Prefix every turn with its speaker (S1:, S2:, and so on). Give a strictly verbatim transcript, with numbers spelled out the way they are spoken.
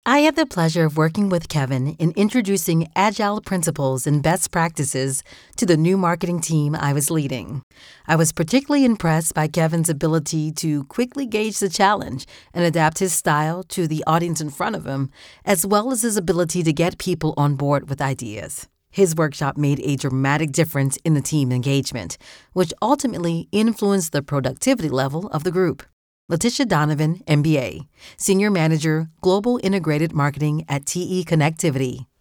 S1: I had the pleasure of working with Kevin in introducing agile principles and best practices to the new marketing team I was leading. I was particularly impressed by Kevin's ability to quickly gauge the challenge and adapt his style to the audience in front of him, as well as his ability to get people on board with ideas. His workshop made a dramatic difference in the team engagement, which ultimately influenced the productivity level of the group. Letitia Donovan, M B A, Senior Manager, Global Integrated Marketing at T E Connectivity.